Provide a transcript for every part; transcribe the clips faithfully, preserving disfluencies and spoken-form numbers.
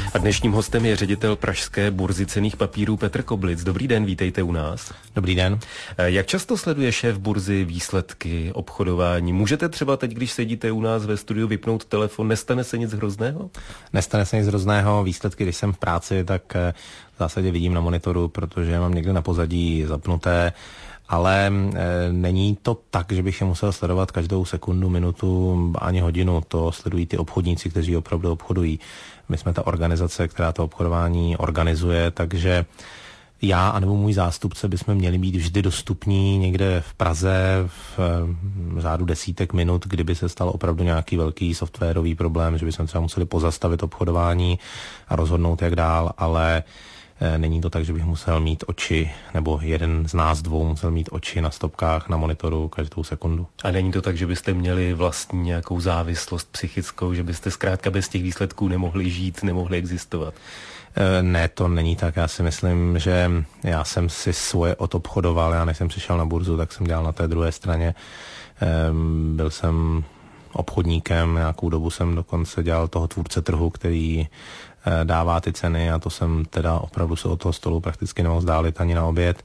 A dnešním hostem je ředitel pražské burzy cenných papírů Petr Koblic. Dobrý den, vítejte u nás. Dobrý den. Jak často sleduje šéf burzy výsledky obchodování? Můžete třeba teď, když sedíte u nás ve studiu, vypnout telefon, nestane se nic hrozného? Nestane se nic hrozného. Výsledky, když jsem v práci, tak v zásadě vidím na monitoru, protože mám někde na pozadí zapnuté. Ale e, není to tak, že bych je musel sledovat každou sekundu, minutu ani hodinu. To sledují ty obchodníci, kteří opravdu obchodují. My jsme ta organizace, která to obchodování organizuje, takže já anebo můj zástupce bychom měli být vždy dostupní někde v Praze v, v řádu desítek minut, kdyby se stal opravdu nějaký velký softwarový problém, že bychom třeba museli pozastavit obchodování a rozhodnout, jak dál, ale není to tak, že bych musel mít oči, nebo jeden z nás dvou musel mít oči na stopkách, na monitoru každou sekundu. A není to tak, že byste měli vlastní nějakou závislost psychickou, že byste zkrátka bez těch výsledků nemohli žít, nemohli existovat? Ne, to není tak. Já si myslím, že já jsem si svoje odobchodoval. Já než jsem přišel na burzu, tak jsem dělal na té druhé straně. Byl jsem obchodníkem, nějakou dobu jsem dokonce dělal toho tvůrce trhu, který dává ty ceny, a to jsem teda opravdu se od toho stolu prakticky nemohl zdálit ani na oběd.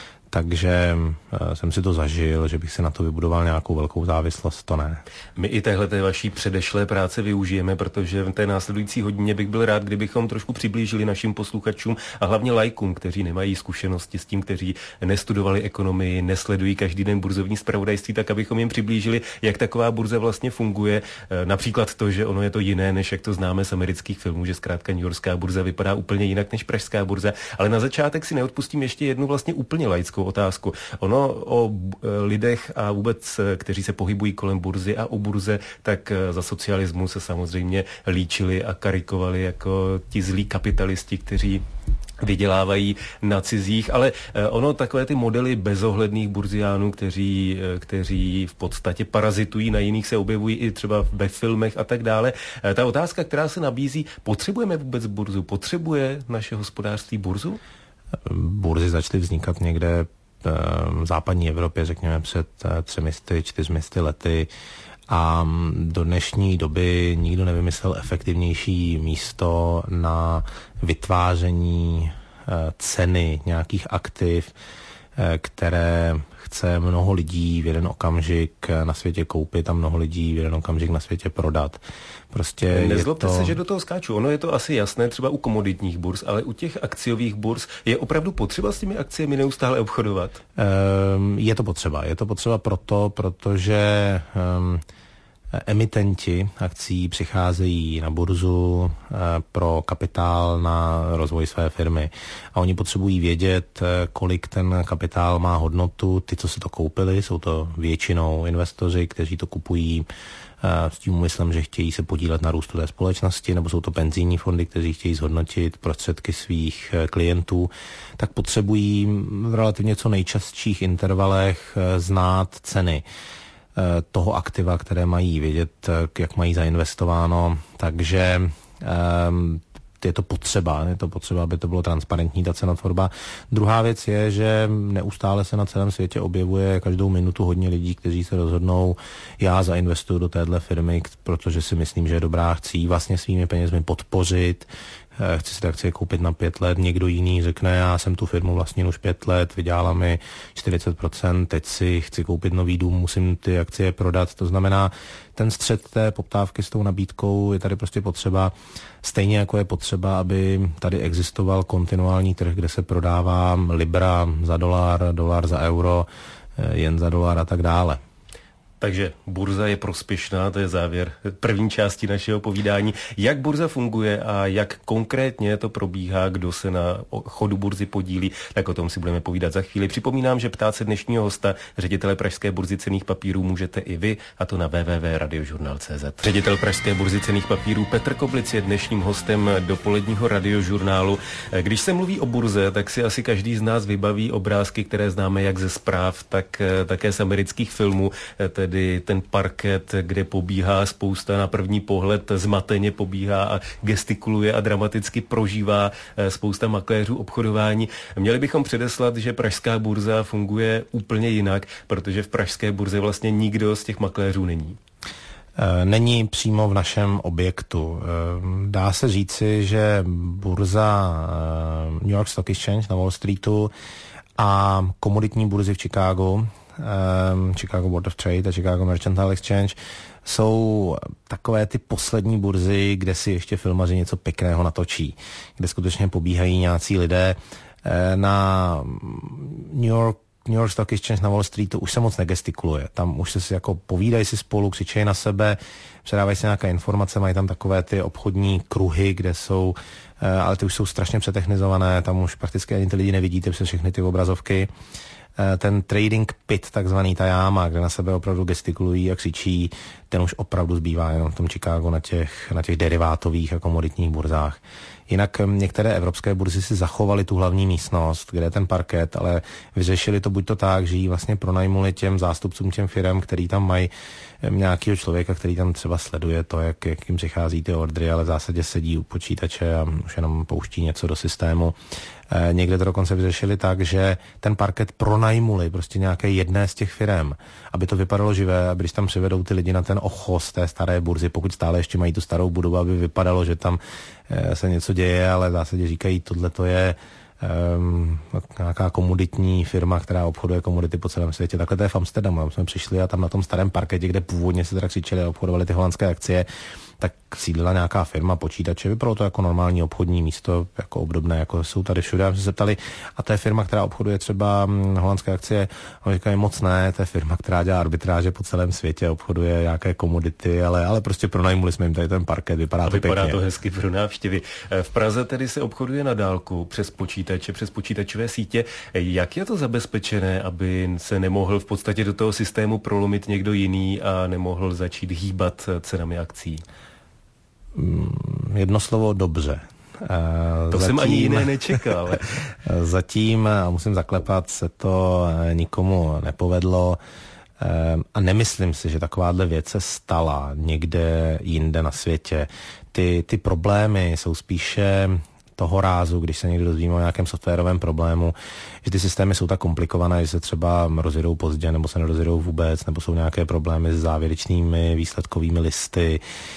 Takže jsem si to zažil, že bych si na to vybudoval nějakou velkou závislost, to ne. My i téhleté vaší předešlé práce využijeme, protože v té následující hodině bych byl rád, kdybychom trošku přiblížili našim posluchačům a hlavně laikům, kteří nemají zkušenosti s tím, kteří nestudovali ekonomii, nesledují každý den burzovní zpravodajství, tak abychom jim přiblížili, jak taková burza vlastně funguje. Například to, že ono je to jiné, než jak to známe z amerických filmů, že zkrátka newyorská burza vypadá úplně jinak než pražská burza, ale na začátek si neodpustím ještě jednu vlastně úplně laickou otázku. Ono o lidech a vůbec, kteří se pohybují kolem burzy a o burze, tak za socialismu se samozřejmě líčili a karikovali jako ti zlí kapitalisti, kteří vydělávají na cizích, ale ono takové ty modely bezohledných burziánů, kteří, kteří v podstatě parazitují na jiných, se objevují i třeba ve filmech a tak dále. Ta otázka, která se nabízí, potřebujeme vůbec burzu? Potřebuje naše hospodářství burzu? Burzy začaly vznikat někde v západní Evropě, řekněme před třemi, čtyřmi lety, a do dnešní doby nikdo nevymyslel efektivnější místo na vytváření ceny nějakých aktiv, které chce mnoho lidí v jeden okamžik na světě koupit a mnoho lidí v jeden okamžik na světě prodat. Prostě nezlobte to... se, že do toho skáču. Ono je to asi jasné třeba u komoditních burz, ale u těch akciových burz je opravdu potřeba s těmi akciemi neustále obchodovat? Um, je to potřeba. Je to potřeba proto, protože um, emitenti akcií přicházejí na burzu pro kapitál na rozvoj své firmy. A oni potřebují vědět, kolik ten kapitál má hodnotu. Ty, co si to koupili, jsou to většinou investoři, kteří to kupují s tím úmyslem, že chtějí se podílet na růstu té společnosti, nebo jsou to penzijní fondy, kteří chtějí zhodnotit prostředky svých klientů, tak potřebují v relativně co nejčastších intervalech znát ceny toho aktiva, které mají vědět, jak mají zainvestováno, takže um, je to potřeba, je to potřeba, aby to bylo transparentní, ta cenotvorba. Druhá věc je, že neustále se na celém světě objevuje každou minutu hodně lidí, kteří se rozhodnou, já zainvestuju do téhle firmy, protože si myslím, že je dobrá, chci ji vlastně svými penězmi podpořit, chci si ty akcie koupit na pět let, někdo jiný řekne, já jsem tu firmu vlastnil už pět let, vydělala mi čtyřicet procent, teď si chci koupit nový dům, musím ty akcie prodat. To znamená, ten střed té poptávky s tou nabídkou je tady prostě potřeba, stejně jako je potřeba, aby tady existoval kontinuální trh, kde se prodává libra za dolar, dolar za euro, jen za dolar a tak dále. Takže burza je prospěšná, to je závěr první části našeho povídání. Jak burza funguje a jak konkrétně to probíhá, kdo se na chodu burzy podílí, tak o tom si budeme povídat za chvíli. Připomínám, že ptát se dnešního hosta, ředitele pražské burzy cenných papírů, můžete i vy, a to na w w w tečka radiožurnál tečka c z. Ředitel pražské burzy cenných papírů Petr Koblic je dnešním hostem dopoledního radiožurnálu. Když se mluví o burze, tak si asi každý z nás vybaví obrázky, které známe jak ze zpráv, tak také z amerických filmů, tedy ten parket, kde pobíhá spousta, na první pohled zmateně pobíhá a gestikuluje a dramaticky prožívá spousta makléřů obchodování. Měli bychom předeslat, že pražská burza funguje úplně jinak, protože v pražské burze vlastně nikdo z těch makléřů není. Není přímo v našem objektu. Dá se říci, že burza New York Stock Exchange na Wall Streetu a komoditní burzy v Chicagu, Chicago Board of Trade a Chicago Mercantile Exchange, jsou takové ty poslední burzy, kde si ještě filmaři něco pěkného natočí, kde skutečně pobíhají nějací lidé. Na New York New York Stock Exchange na Wall Streetu už se moc negestikuluje. Tam už se si jako povídají si spolu, křičejí na sebe, předávají si nějaké informace, mají tam takové ty obchodní kruhy, kde jsou, ale ty už jsou strašně přetechnizované, tam už prakticky ani ty lidi nevidíte přes všechny ty obrazovky. Ten trading pit, takzvaný ta jáma, kde na sebe opravdu gestikulují a křičí, ten už opravdu zbývá jenom v tom Chicagu na těch, na těch derivátových a komoditních burzách. Jinak některé evropské burzy si zachovaly tu hlavní místnost, kde je ten parket, ale vyřešili to buď to tak, že ji vlastně pronajmuli těm zástupcům, těm firem, který tam mají nějakého člověka, který tam třeba sleduje to, jak, jak jim přichází ty ordry, ale v zásadě sedí u počítače a už jenom pouští něco do systému. E, někde to dokonce vyřešili tak, že ten parket pronajmuli prostě nějaké jedné z těch firem, aby to vypadalo živé, aby když tam přivedou ty lidi na ten ochos té staré burzy, pokud stále ještě mají tu starou budovu, aby vypadalo, že tam e, se něco děje, ale v zásadě říkají, tohle to je Um, nějaká komoditní firma, která obchoduje komodity po celém světě. Takhle to je v Amsterdamu. Tam jsme přišli a tam na tom starém parketě, kde původně se teda křičeli a obchodovali ty holandské akcie, tak sídlila nějaká firma počítače. Vypadalo to jako normální obchodní místo, jako obdobné, jako jsou tady všude. A jsme se zeptali, a to je firma, která obchoduje třeba holandské akcie. A oni říkají, moc ne, to je firma, která dělá arbitráže po celém světě, obchoduje nějaké komodity, ale, ale prostě pronajmuli jsme jim tady ten parket, vypadá a to vypadá pěkně. to hezky pro návštěvy. V Praze tedy se obchoduje na dálku přes počítače, přes počítačové sítě. Jak je to zabezpečené, aby se nemohl v podstatě do toho systému prolomit někdo jiný a nemohl začít hýbat cenami akcí? Jedno slovo, dobře. To zatím, jsem ani jiné nečekal. Zatím, a musím zaklepat, se to nikomu nepovedlo a nemyslím si, že takováhle věc se stala někde jinde na světě. Ty, ty problémy jsou spíše toho rázu, když se někdo dozvíme o nějakém softwarovém problému, že ty systémy jsou tak komplikované, že se třeba rozjedou pozdě, nebo se nerozjedou vůbec, nebo jsou nějaké problémy s závěrečnými výsledkovými listy.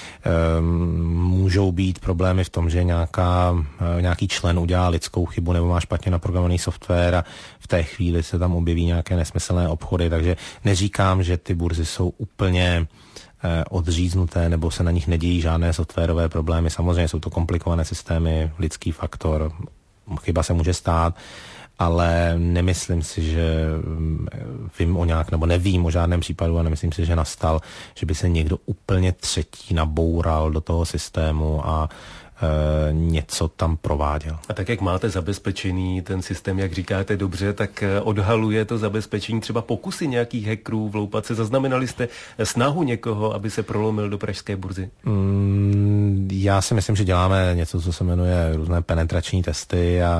Um, můžou být problémy v tom, že nějaká, nějaký člen udělá lidskou chybu nebo má špatně naprogramovaný software a v té chvíli se tam objeví nějaké nesmyslné obchody, takže neříkám, že ty burzy jsou úplně odříznuté, nebo se na nich nedějí žádné softwarové problémy. Samozřejmě jsou to komplikované systémy, lidský faktor, chyba se může stát, ale nemyslím si, že vím o nějak, nebo nevím o žádném případu a nemyslím si, že nastal, že by se někdo úplně třetí naboural do toho systému a e, něco tam prováděl. A tak jak máte zabezpečený ten systém, jak říkáte dobře, tak odhaluje to zabezpečení třeba pokusy nějakých hackerů vloupat se. Zaznamenali jste snahu někoho, aby se prolomil do pražské burzy? Mm, já si myslím, že děláme něco, co se jmenuje různé penetrační testy a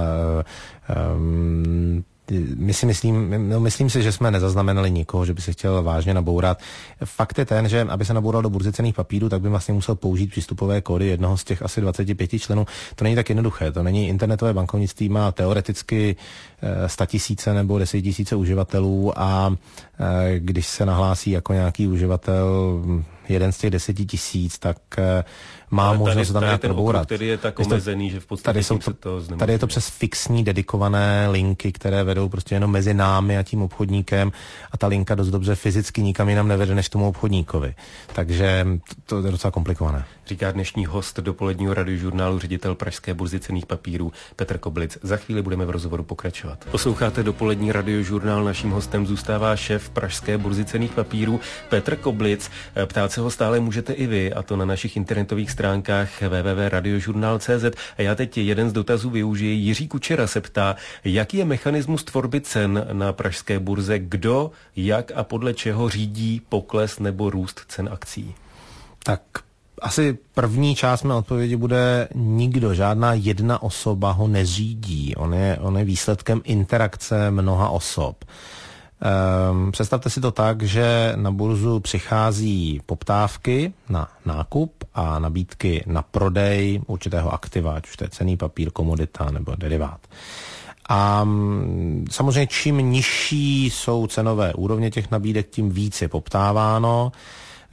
um, My si myslím, no myslím si, že jsme nezaznamenali nikoho, že by se chtěl vážně nabourat. Fakt je ten, že aby se naboural do burzy cenných papírů, tak by vlastně musel použít přístupové kódy jednoho z těch asi dvaceti pěti členů. To není tak jednoduché, to není internetové bankovnictví, má teoreticky statisíce nebo desetitisíce uživatelů a když se nahlásí jako nějaký uživatel jeden z těch deseti tisíc, tak má ale možnost tam nějak probourat. Tady je tak omezený, že v podstatě tady, jsou to, to znemožňuje. Tady je to přes fixní dedikované linky, které vedou prostě jenom mezi námi a tím obchodníkem a ta linka dost dobře fyzicky nikam jinam nevede než tomu obchodníkovi. Takže to, to je docela komplikované. Říká dnešní host dopoledního radiožurnálu, ředitel pražské burzy cenných papírů Petr Koblic. Za chvíli budeme v rozhovoru pokračovat. Posloucháte dopolední radiožurnál, naším hostem zůstává šéf pražské burzy cenných papírů Petr Koblic. Ptát se ho stále můžete i vy, a to na našich internetových stránkách w w w tečka radiožurnál tečka c z. A já teď jeden z dotazů využiji. Jiří Kučera se ptá, jaký je mechanismus tvorby cen na pražské burze, kdo, jak a podle čeho řídí pokles nebo růst cen akcí? Tak asi první část mé odpovědi bude nikdo, žádná jedna osoba ho neřídí. On je, on je výsledkem interakce mnoha osob. Um, představte si to tak, že na burzu přichází poptávky na nákup a nabídky na prodej určitého aktiva, ať už to je cenný papír, komodita nebo derivát. A um, samozřejmě čím nižší jsou cenové úrovně těch nabídek, tím víc je poptáváno.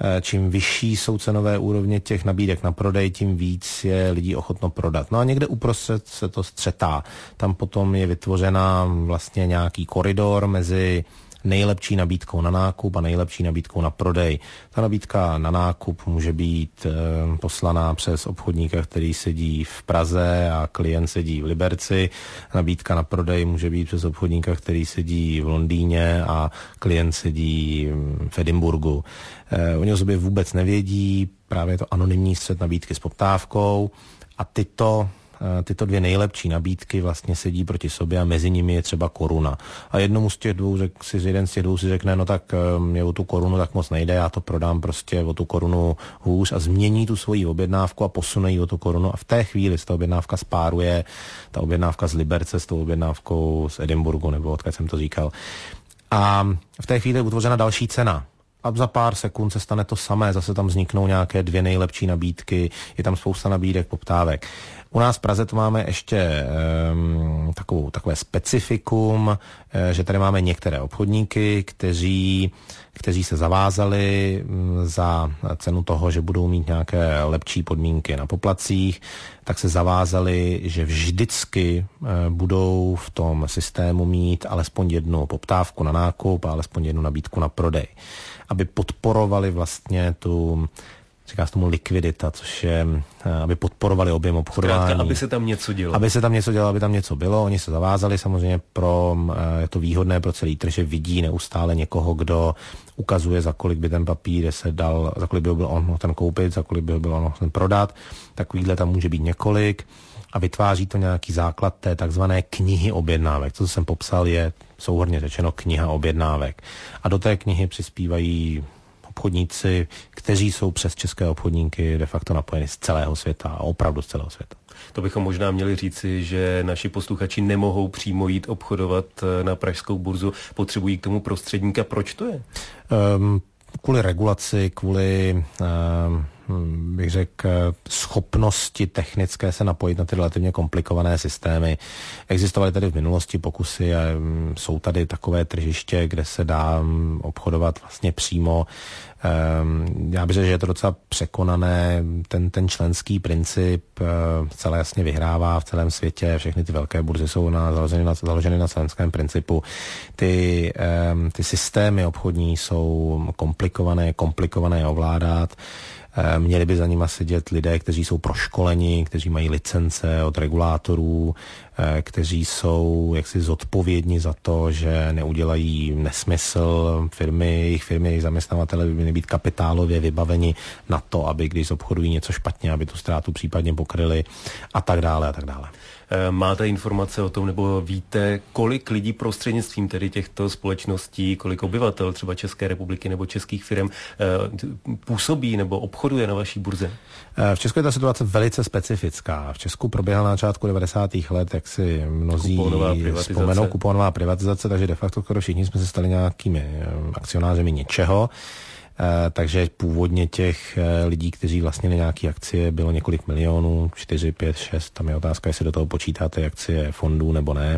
čím vyšší jsou cenové úrovně těch nabídek na prodej, tím víc je lidí ochotno prodat. No a někde uprostřed se to střetá. Tam potom je vytvořena vlastně nějaký koridor mezi nejlepší nabídkou na nákup a nejlepší nabídkou na prodej. Ta nabídka na nákup může být e, poslaná přes obchodníka, který sedí v Praze a klient sedí v Liberci. Nabídka na prodej může být přes obchodníka, který sedí v Londýně a klient sedí v Edinburgu. E, oni o sobě vůbec nevědí, právě je to anonymní střet nabídky s poptávkou a tyto Tyto dvě nejlepší nabídky vlastně sedí proti sobě a mezi nimi je třeba koruna. A jednomu z těch dvou, řek, si jeden z těch dvou si řekne, no tak mě o tu korunu tak moc nejde, já to prodám prostě o tu korunu hůř a změní tu svoji objednávku a posune ji o tu korunu a v té chvíli se ta objednávka spáruje, ta objednávka z Liberce s tou objednávkou z Edinburgu, nebo odkud jsem to říkal. A v té chvíli je utvořena další cena. A za pár sekund se stane to samé, zase tam vzniknou nějaké dvě nejlepší nabídky, je tam spousta nabídek, poptávek. U nás v Praze to máme ještě um, takovou, takové specifikum, uh, že tady máme některé obchodníky, kteří, kteří se zavázali um, za cenu toho, že budou mít nějaké lepší podmínky na poplatcích, tak se zavázali, že vždycky uh, budou v tom systému mít alespoň jednu poptávku na nákup a alespoň jednu nabídku na prodej, aby podporovali vlastně tu, říká se tomu likvidita, což je, aby podporovali objem obchodování. Zkrátka, aby se tam něco dělo. Aby se tam něco dělo, aby tam něco bylo. Oni se zavázali, samozřejmě pro, je to výhodné pro celý trh, že vidí neustále někoho, kdo ukazuje, za kolik by ten papír se dal, za kolik by ho byl on ten koupit, za kolik by ho byl on ten prodat. Takovýhle tam může být několik a vytváří to nějaký základ té takzvané knihy objednávek. To, co jsem popsal, je souhrnně řečeno kniha objednávek. A do té knihy přispívají obchodníci, kteří jsou přes české obchodníky de facto napojeni z celého světa a opravdu z celého světa. To bychom možná měli říci, že naši posluchači nemohou přímo jít obchodovat na pražskou burzu, potřebují k tomu prostředníka. Proč to je? Um, kvůli regulaci, kvůli um, bych řekl, schopnosti technické se napojit na ty relativně komplikované systémy. Existovaly tady v minulosti pokusy a jsou tady takové tržiště, kde se dá obchodovat vlastně přímo. Já bych řekl, že je to docela překonané. Ten, ten členský princip celé jasně vyhrává v celém světě. Všechny ty velké burzy jsou na, založeny, na, založeny na členském principu. Ty, ty systémy obchodní jsou komplikované, komplikované ovládat. Měli by za nima sedět lidé, kteří jsou proškoleni, kteří mají licence od regulátorů, kteří jsou jaksi zodpovědní za to, že neudělají nesmysl. Firmy, jejich firmy, jejich zaměstnavatele by měly být kapitálově vybaveni na to, aby když obchodují něco špatně, aby tu ztrátu případně pokryli a tak dále a tak dále. Máte informace o tom, nebo víte, kolik lidí prostřednictvím tedy těchto společností, kolik obyvatel třeba České republiky nebo českých firm působí nebo obchoduje na vaší burze? V Česku je ta situace velice specifická. V Česku proběhla na začátku devadesátých let, jak si mnozí vzpomenou, kuponová privatizace, takže de facto skoro všichni jsme se stali nějakými akcionářemi něčeho. Takže původně těch lidí, kteří vlastnili nějaké akcie, bylo několik milionů, čtyři, pět, šest, tam je otázka, jestli do toho počítáte akcie fondů nebo ne.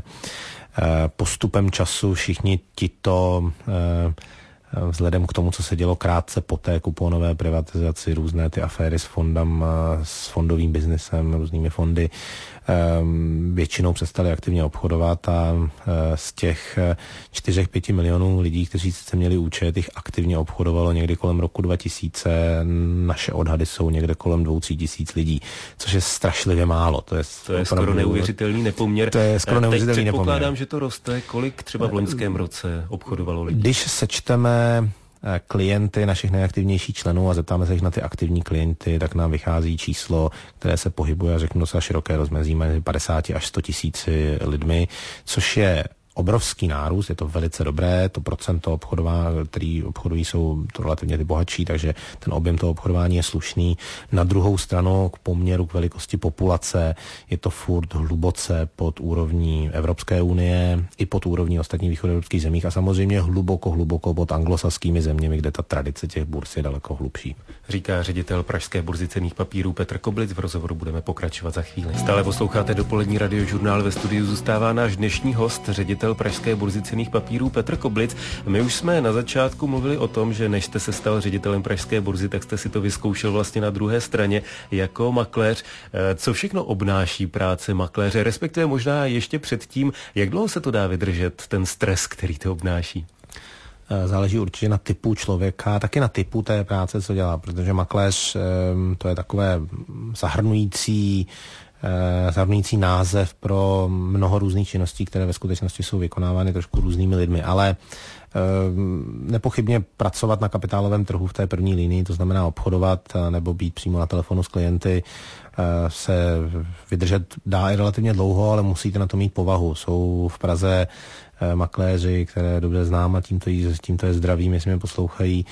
Postupem času všichni tito, vzhledem k tomu, co se dělo krátce po té kuponové privatizaci, různé ty aféry s fondem, s fondovým biznesem, různými fondy, většinou přestali aktivně obchodovat a z těch čtyři pět milionů lidí, kteří sice měli účet, jich aktivně obchodovalo někdy kolem roku dva tisíce. Naše odhady jsou někde kolem dvou, tří tisíc lidí, což je strašlivě málo. To je, to je skoro neuvěřitelný nepoměr. To je skoro neuvěřitelný Teď nepoměr. předpokládám, že to roste. Kolik třeba v loňském roce obchodovalo lidí? Když sečteme klienty našich nejaktivnějších členů a zeptáme se jich na ty aktivní klienty, tak nám vychází číslo, které se pohybuje, řeknu docela široké rozmezí, mezi padesát až sto tisíci lidmi, což je obrovský nárůst, je to velice dobré, to procento obchodování, který obchodují, jsou to relativně ty bohatší, takže ten objem toho obchodování je slušný. Na druhou stranu k poměru k velikosti populace je to furt hluboce pod úrovní Evropské unie i pod úrovní ostatních východoevropských zemích a samozřejmě hluboko, hluboko pod anglosaskými zeměmi, kde ta tradice těch burz je daleko hlubší. Říká ředitel Pražské burzy cenných papírů Petr Koblic. V rozhovoru budeme pokračovat za chvíli. Stále posloucháte dopolední radiožurnál, ve studiu zůstává náš dnešní host, ředitel ředitel pražské burzy cenných papírů Petr Koblic. My už jsme na začátku mluvili o tom, že než jste se stal ředitelem pražské burzy, tak jste si to vyzkoušel vlastně na druhé straně jako makléř. Co všechno obnáší práce makléře, respektive možná ještě předtím, jak dlouho se to dá vydržet, ten stres, který to obnáší? Záleží určitě na typu člověka, taky na typu té práce, co dělá, protože makléř to je takové zahrnující, zahrnující název pro mnoho různých činností, které ve skutečnosti jsou vykonávány trošku různými lidmi, ale nepochybně pracovat na kapitálovém trhu v té první linii, to znamená obchodovat nebo být přímo na telefonu s klienty, se vydržet dá i relativně dlouho, ale musíte na to mít povahu. Jsou v Praze makléři, které dobře znám a tímto, jí, tímto je zdravím, jestli mě poslouchají,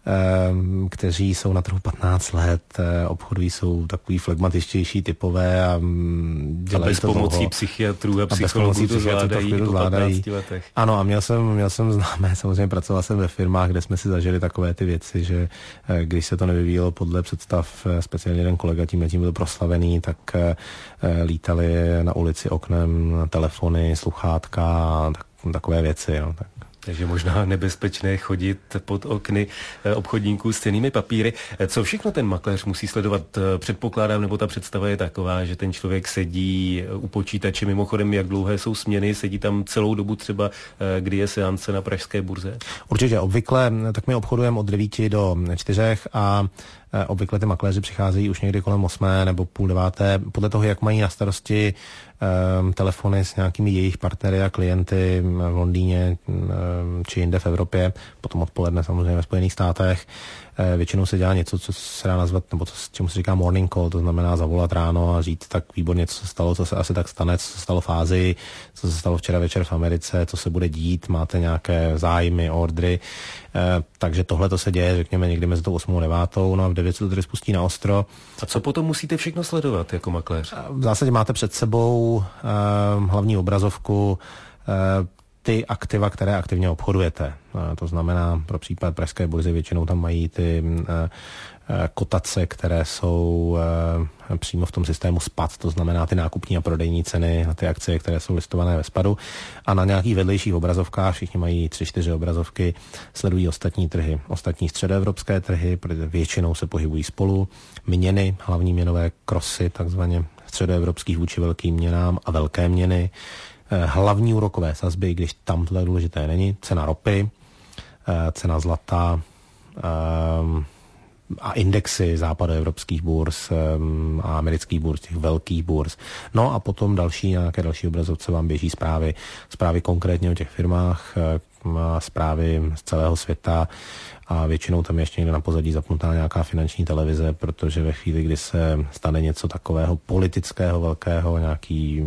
kteří jsou na trhu patnáct let, obchodují, jsou takový flegmatičtější typové a dělají a bez to pomocí dlouho. psychiatrů a psychologů to zvládají po patnácti letech. Ano, a měl jsem, měl jsem známé, samozřejmě pracoval jsem ve firmách, kde jsme si zažili takové ty věci, že když se to nevyvíjelo podle představ, speciálně jeden kolega tím tím byl proslavený, tak lítali na ulici oknem telefony, sluchátka a tak, takové věci. No, tak. Takže možná nebezpečné chodit pod okny obchodníků s cennými papíry. Co všechno ten makléř musí sledovat? Předpokládám, nebo ta představa je taková, že ten člověk sedí u počítače, mimochodem, jak dlouhé jsou směny, sedí tam celou dobu třeba, kdy je seance na pražské burze? Určitě, obvykle, tak my obchodujeme od devíti do čtyřech a obvykle ty makléři přicházejí už někdy kolem osmé nebo půl deváté, podle toho, jak mají na starosti um, telefony s nějakými jejich partnery a klienty v Londýně um, či jinde v Evropě, potom odpoledne samozřejmě ve Spojených státech. Uh, většinou se dělá něco, co se dá nazvat, nebo to, čemu se říká morning call, to znamená zavolat ráno a říct tak výborně, co se stalo, co se asi tak stane, co se stalo v Ázii, co se stalo včera večer v Americe, co se bude dít, máte nějaké zájmy, ordry. Uh, takže tohle to se děje, řekněme, někdy mezi tou osmou a devátou, no a v devět se to tedy spustí na ostro. A co potom musíte všechno sledovat jako makléř? V zásadě máte před sebou uh, hlavní obrazovku, uh, ty aktiva, které aktivně obchodujete. Uh, to znamená, pro případ pražské burzy většinou tam mají ty uh, kotace, které jsou uh, přímo v tom systému S P A D, to znamená ty nákupní a prodejní ceny na ty akcie, které jsou listované ve S P A D u. A na nějakých vedlejších obrazovkách, všichni mají tři, čtyři obrazovky, sledují ostatní trhy, ostatní středoevropské trhy, protože většinou se pohybují spolu, měny, hlavní měnové krosy, takzvaně středoevropských vůči velkým měnám a velké měny, hlavní úrokové sazby, když tam tohle důležité není, cena ropy, cena zlata, um, a indexy západoevropských burz um, a amerických burz, těch velkých burz. No a potom další, nějaké další obrazovce vám běží zprávy, zprávy konkrétně o těch firmách, zprávy z celého světa a většinou tam ještě někde na pozadí zapnutá nějaká finanční televize, protože ve chvíli, kdy se stane něco takového politického, velkého, nějaký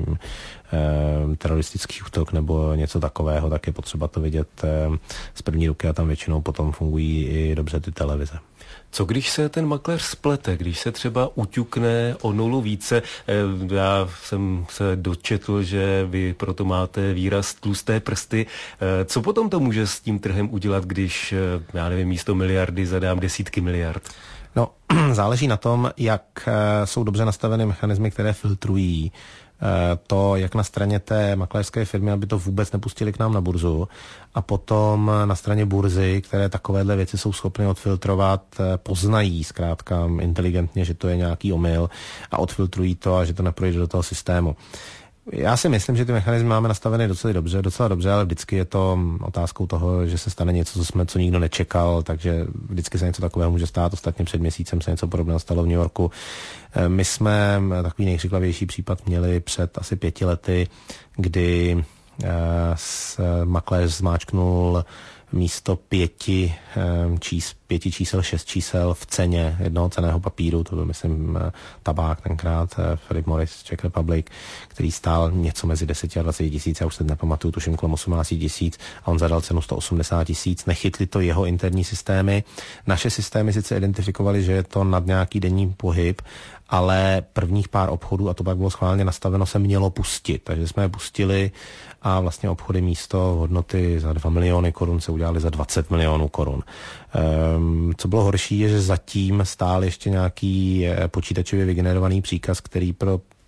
eh, teroristický útok nebo něco takového, tak je potřeba to vidět eh, z první ruky a tam většinou potom fungují i dobře ty televize. Co když se ten makléř splete, když se třeba uťukne o nulu více? Já jsem se dočetl, že vy proto máte výraz tlusté prsty. Co potom to může s tím trhem udělat, když, já nevím, místo miliardy zadám desítky miliard? No, záleží na tom, jak jsou dobře nastaveny mechanismy, které filtrují to, jak na straně té makléřské firmy, aby to vůbec nepustili k nám na burzu, a potom na straně burzy, které takovéhle věci jsou schopny odfiltrovat, poznají zkrátka inteligentně, že to je nějaký omyl a odfiltrují to a že to neprojde do toho systému. Já si myslím, že ty mechanizmy máme nastavené docela dobře, docela dobře, ale vždycky je to otázkou toho, že se stane něco, co jsme, co nikdo nečekal, takže vždycky se něco takového může stát. Ostatně před měsícem se něco podobného stalo v New Yorku. My jsme takový nejkřiklavější případ měli před asi pěti lety, kdy makléř zmáčknul místo pěti, čís, pěti čísel, šest čísel v ceně jednoho cenného papíru, to byl, myslím, tabák tenkrát, Philip Morris, Czech Republic, který stál něco mezi deset a dvacet tisíc, já už se nepamatuju, tuším kolem osmnáct tisíc, a on zadal cenu sto osmdesát tisíc. Nechytli to jeho interní systémy. Naše systémy sice identifikovaly, že je to nad nějaký denní pohyb, ale prvních pár obchodů, a to pak bylo schválně nastaveno, se mělo pustit. Takže jsme je pustili a vlastně obchody místo hodnoty za dva miliony korun se udělali za dvacet milionů korun. Um, co bylo horší, je, že zatím stál ještě nějaký počítačově vygenerovaný příkaz, který pro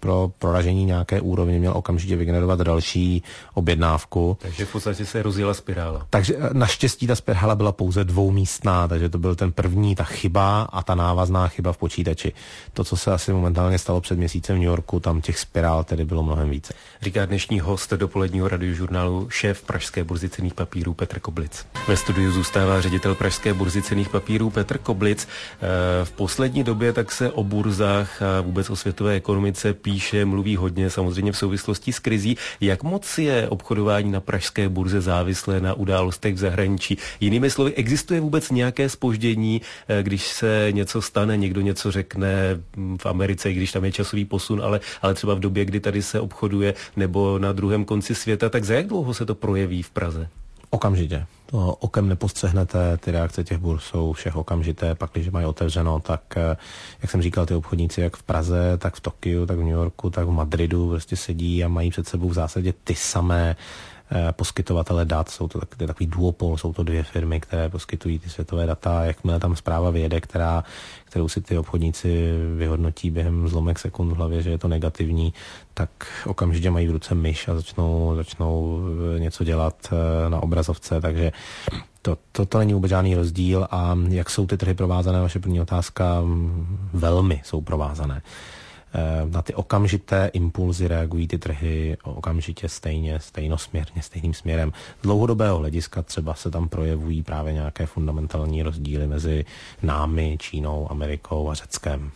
pro proražení nějaké úrovně měl okamžitě vygenerovat další objednávku. Takže v podstatě se rozjela spirála. Takže naštěstí ta spirála byla pouze dvoumístná, takže to byl ten první, ta chyba a ta návazná chyba v počítači. To, co se asi momentálně stalo před měsícem v New Yorku, tam těch spirál tedy bylo mnohem více. Říká dnešní host dopoledního radiožurnálu, šéf Pražské burzy cenných papírů Petr Koblic. Ve studiu zůstává ředitel Pražské burzy cenných papírů Petr Koblic. V poslední době tak se o burzách a vůbec o světové ekonomice píše, mluví hodně, samozřejmě v souvislosti s krizí. Jak moc je obchodování na pražské burze závislé na událostech v zahraničí? Jinými slovy, existuje vůbec nějaké zpoždění, když se něco stane, někdo něco řekne v Americe, když tam je časový posun, ale, ale třeba v době, kdy tady se obchoduje, nebo na druhém konci světa, tak za jak dlouho se to projeví v Praze? Okamžitě. To okem nepostřehnete, ty reakce těch burz jsou všech okamžité, pak když mají otevřeno, tak, jak jsem říkal, ty obchodníci jak v Praze, tak v Tokiu, tak v New Yorku, tak v Madridu prostě sedí a mají před sebou v zásadě ty samé poskytovatele dat, jsou to takový, takový duopol, jsou to dvě firmy, které poskytují ty světové data, jakmile tam zpráva vyjede, která, kterou si ty obchodníci vyhodnotí během zlomek sekund v hlavě, že je to negativní, tak okamžitě mají v ruce myš a začnou, začnou něco dělat na obrazovce, takže to, to, to není vůbec žádný rozdíl. A jak jsou ty trhy provázané, vaše první otázka, velmi jsou provázané. Na ty okamžité impulzy reagují ty trhy okamžitě stejně, stejnosměrně, stejným směrem. Z dlouhodobého hlediska třeba se tam projevují právě nějaké fundamentální rozdíly mezi námi, Čínou, Amerikou a Řeckem.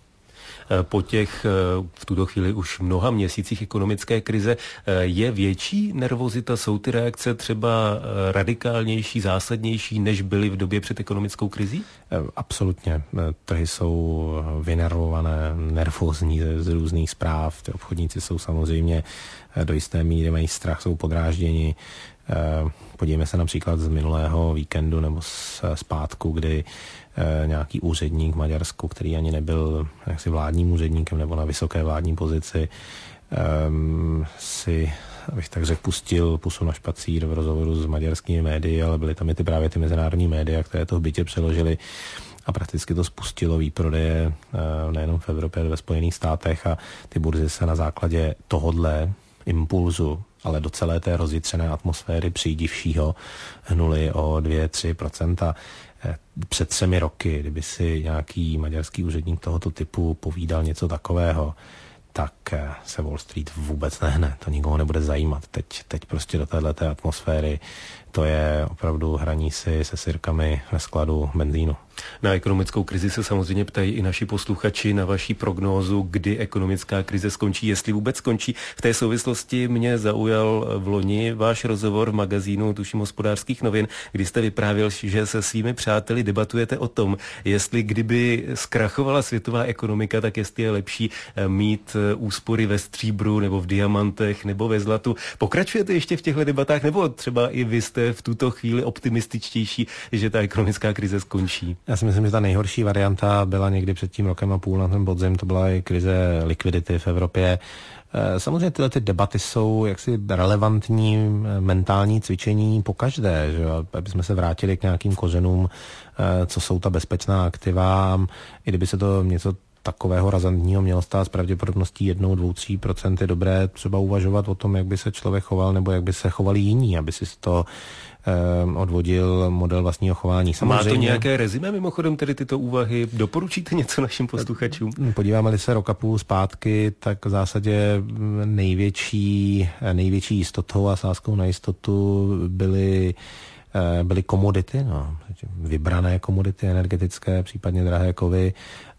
Po těch v tuto chvíli už mnoha měsících ekonomické krize je větší nervozita, jsou ty reakce třeba radikálnější, zásadnější, než byly v době před ekonomickou krizí? Absolutně. Trhy jsou vynervované, nervózní z různých zpráv. Ty obchodníci jsou samozřejmě do jisté míry, mají strach, jsou podrážděni. Podívejme se například z minulého víkendu nebo z zpátku, kdy nějaký úředník v Maďarsku, který ani nebyl jaksi vládním úředníkem nebo na vysoké vládní pozici, um, si, abych tak řekl, pustil pusu na špacír v rozhovoru s maďarskými médii, ale byly tam i ty právě ty mezinárodní média, které to v bytě přeložily a prakticky to spustilo výprodeje nejenom v Evropě, ale ve Spojených státech a ty burzy se na základě tohodle impulzu, ale do celé té rozjitřené atmosféry přídivšího hnuly o dvě až tři procenta. Před třemi roky, kdyby si nějaký maďarský úředník tohoto typu povídal něco takového, tak se Wall Street vůbec nehne, to nikoho nebude zajímat. Teď, teď prostě do téhleté atmosféry to je opravdu hraní si se sirkami ve skladu benzínu. Na ekonomickou krizi se samozřejmě ptají i naši posluchači na vaší prognózu, kdy ekonomická krize skončí, jestli vůbec skončí. V té souvislosti mě zaujal v loni váš rozhovor v magazínu, tuším Hospodářských novin, kdy jste vyprávěl, že se svými přáteli debatujete o tom, jestli kdyby zkrachovala světová ekonomika, tak jestli je lepší mít úspory ve stříbru nebo v diamantech nebo ve zlatu. Pokračujete ještě v těchto debatách, nebo třeba i vy jste v tuto chvíli optimističtější, že ta ekonomická krize skončí? Já si myslím, že ta nejhorší varianta byla někdy před tím rokem a půl na ten podzim, to byla i krize likvidity v Evropě. Samozřejmě tyhle ty debaty jsou jaksi relevantní mentální cvičení pokaždé, že aby jsme se vrátili k nějakým kořenům, co jsou ta bezpečná aktiva, i kdyby se to něco takového razantního mělo stát s pravděpodobností jednou, dvou, tří procent, je dobré třeba uvažovat o tom, jak by se člověk choval nebo jak by se chovali jiní, aby si to eh, odvodil model vlastního chování. Samozřejmě. Má to nějaké rezime mimochodem tedy tyto úvahy? Doporučíte něco našim posluchačům? Podíváme-li se rok a půl zpátky, tak v zásadě největší, největší jistotou a sázkou na jistotu byly byly komodity, no, vybrané komodity energetické, případně drahé kovy,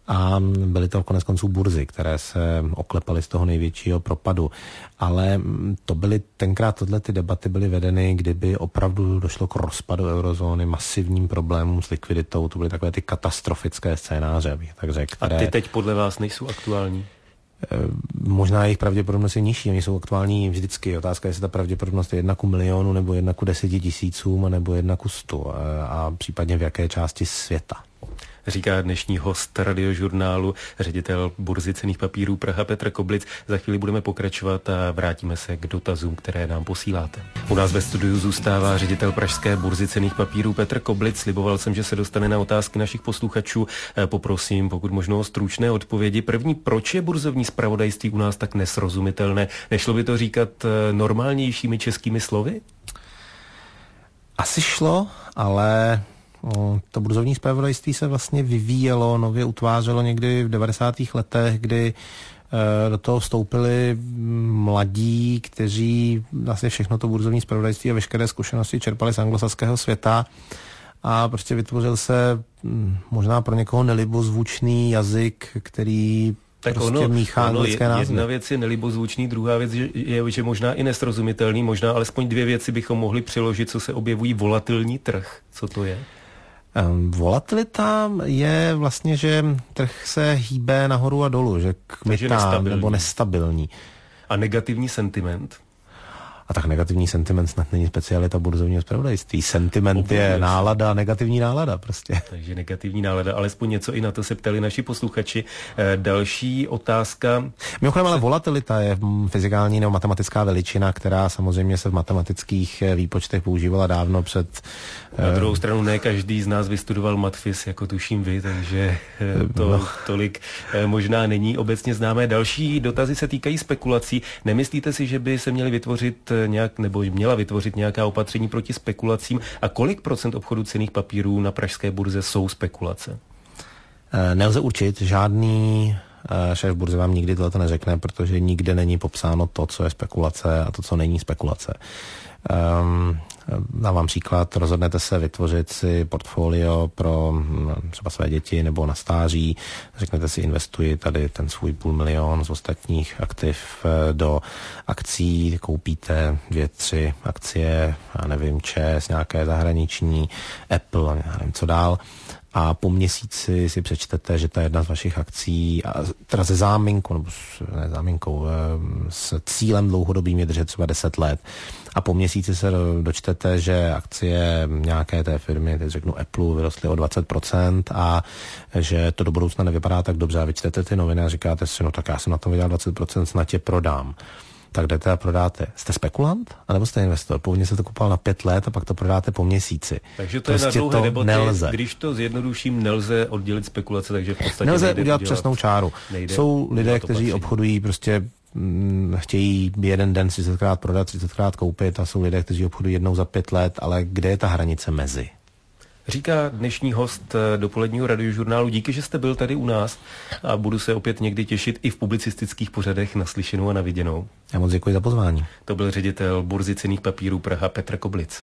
a byly to konec konců burzy, které se oklepaly z toho největšího propadu. Ale to byly, tenkrát tohle ty debaty byly vedeny, kdyby opravdu došlo k rozpadu eurozóny, masivním problémům s likviditou, to byly takové ty katastrofické scénáře, bych tak řekl. Které... A ty teď podle vás nejsou aktuální? Možná jejich pravděpodobnost je nižší, oni jsou aktuální vždycky. Otázka je, jestli ta pravděpodobnost je jedna ku milionu, nebo jedna ku deseti tisícům, nebo jedna ku stu a, a případně v jaké části světa. Říká dnešní host Radiožurnálu, ředitel burzy cenných papírů Praha Petr Koblic. Za chvíli budeme pokračovat a vrátíme se k dotazům, které nám posíláte. U nás ve studiu zůstává ředitel pražské burzy cenných papírů Petr Koblic. Sliboval jsem, že se dostane na otázky našich posluchačů. Poprosím, pokud možno, stručné odpovědi. První, proč je burzovní zpravodajství u nás tak nesrozumitelné? Nešlo by to říkat normálnějšími českými slovy? Asi šlo, ale to burzovní zpravodajství se vlastně vyvíjelo, nově utvářelo někdy v devadesátých letech, kdy do toho vstoupili mladí, kteří vlastně všechno to burzovní zpravodajství a veškeré zkušenosti čerpali z anglosaského světa a prostě vytvořil se možná pro někoho nelibozvučný jazyk, který tak prostě ono, míchá ono anglické názvy. Jedna věc je nelibozvučný, druhá věc je, že možná i nesrozumitelný, možná alespoň dvě věci bychom mohli přiložit, co se objevují. Volatilní trh. Co to je? Volatilita je vlastně, že trh se hýbe nahoru a dolů, že kmitá nebo nestabilní. A negativní sentiment? A tak negativní sentiment snad není specialita burzovního zpravodajství. Sentiment Obuduje je nálada, negativní nálada prostě. Takže negativní nálada, alespoň něco i na to se ptali naši posluchači. E, další otázka. Mimochodem, ale volatilita je fyzikální nebo matematická veličina, která samozřejmě se v matematických výpočtech používala dávno před... Na druhou stranu ne každý z nás vystudoval matfis, jako tuším vy, takže to no. tolik možná není obecně známé. Další dotazy se týkají spekulací. Nemyslíte si, že by se měly vytvořit nějak, nebo měla vytvořit nějaká opatření proti spekulacím? A kolik procent obchodu cenných papírů na pražské burze jsou spekulace? Nelze určit, žádný šéf burzy vám nikdy tohle neřekne, protože nikde není popsáno to, co je spekulace a to, co není spekulace. Um, dám vám příklad, rozhodnete se vytvořit si portfolio pro třeba své děti nebo na stáří, řeknete si, investuji tady ten svůj půl milion z ostatních aktiv do akcí, koupíte dvě, tři akcie, já nevím, ČES, nějaké zahraniční, Apple, nevím co dál, a po měsíci si přečtete, že ta jedna z vašich akcí, a teda se záminkou, nebo s, ne záminkou, s cílem dlouhodobým je držet třeba deset let, a po měsíci se dočtete, že akcie nějaké té firmy, teď řeknu Apple, vyrostly o dvacet procent a že to do budoucna nevypadá tak dobře. A vy čtete ty noviny a říkáte si, no tak já jsem na tom vydělal dvacet procent, snad tě prodám. Tak jdete a prodáte. Jste spekulant? A nebo jste investor? Původně se to kupoval na pět let a pak to prodáte po měsíci. Takže to prostě je na dlouhé debaty. Nelze. Když to zjednoduším, nelze oddělit spekulace, takže v podstatě nelze nejde udělat přesnou čáru. Nejde Jsou lidé, kteří opatření. obchodují prostě hm, chtějí jeden den třicetkrát prodat, třicetkrát koupit, a jsou lidé, kteří obchodují jednou za pět let, ale kde je ta hranice mezi? Říká dnešní host dopoledního Radiožurnálu. Díky, že jste byl tady u nás a budu se opět někdy těšit i v publicistických pořadech naslyšenou a naviděnou. Já moc děkuji za pozvání. To byl ředitel burzy cenných papírů Praha Petr Koblic.